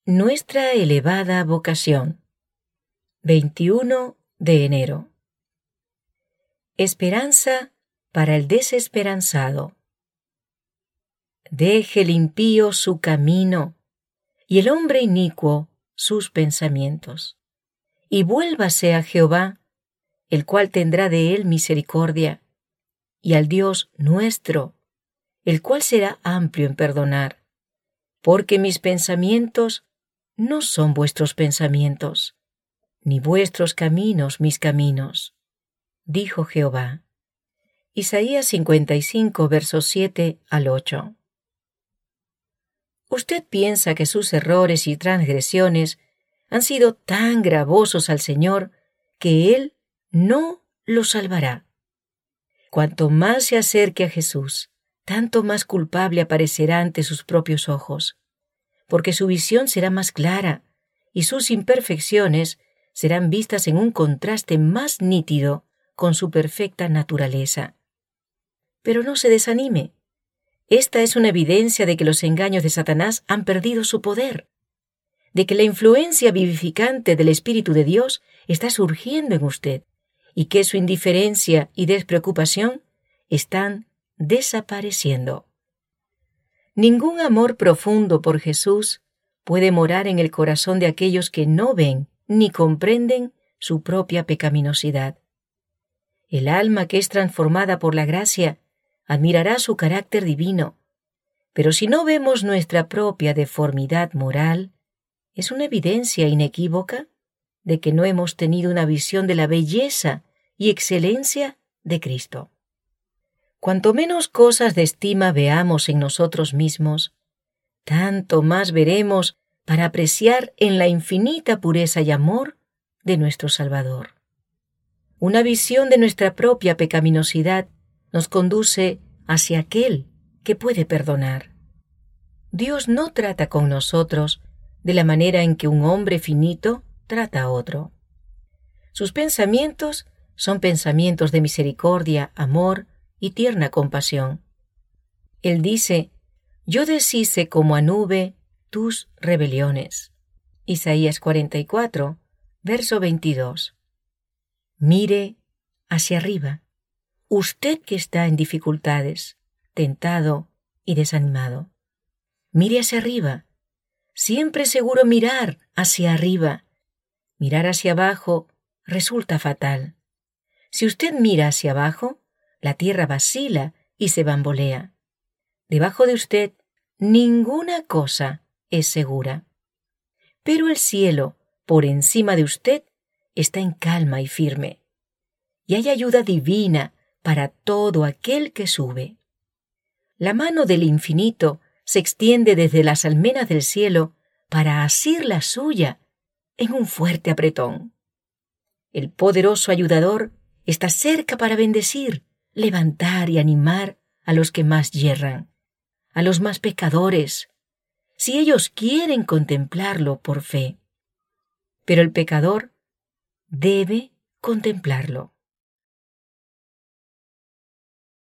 Nuestra elevada vocación. 21 de enero. Esperanza para el desesperanzado. Deje el impío su camino y el hombre inicuo sus pensamientos, y vuélvase a Jehová, el cual tendrá de él misericordia, y al Dios nuestro, el cual será amplio en perdonar, porque mis pensamientos no son vuestros pensamientos, ni vuestros caminos mis caminos, dijo Jehová. Isaías 55, versos 7 al 8. Usted piensa que sus errores y transgresiones han sido tan gravosos al Señor que Él no lo salvará. Cuanto más se acerque a Jesús, tanto más culpable aparecerá ante sus propios ojos, porque su visión será más clara y sus imperfecciones serán vistas en un contraste más nítido con su perfecta naturaleza. Pero no se desanime. Esta es una evidencia de que los engaños de Satanás han perdido su poder, de que la influencia vivificante del Espíritu de Dios está surgiendo en usted y que su indiferencia y despreocupación están desapareciendo. Ningún amor profundo por Jesús puede morar en el corazón de aquellos que no ven ni comprenden su propia pecaminosidad. El alma que es transformada por la gracia admirará su carácter divino, pero si no vemos nuestra propia deformidad moral, es una evidencia inequívoca de que no hemos tenido una visión de la belleza y excelencia de Cristo. Cuanto menos cosas de estima veamos en nosotros mismos, tanto más veremos para apreciar en la infinita pureza y amor de nuestro Salvador. Una visión de nuestra propia pecaminosidad nos conduce hacia aquel que puede perdonar. Dios no trata con nosotros de la manera en que un hombre finito trata a otro. Sus pensamientos son pensamientos de misericordia, amor y tierna compasión. Él dice: yo deshice como a nube tus rebeliones. Isaías 44, verso 22. Mire hacia arriba, usted que está en dificultades, tentado y desanimado. Mire hacia arriba. Siempre es seguro mirar hacia arriba. Mirar hacia abajo resulta fatal. Si usted mira hacia abajo, la tierra vacila y se bambolea. Debajo de usted, ninguna cosa es segura. Pero el cielo, por encima de usted, está en calma y firme. Y hay ayuda divina para todo aquel que sube. La mano del infinito se extiende desde las almenas del cielo para asir la suya en un fuerte apretón. El poderoso ayudador está cerca para bendecir, levantar y animar a los que más yerran, a los más pecadores, si ellos quieren contemplarlo por fe. Pero el pecador debe contemplarlo.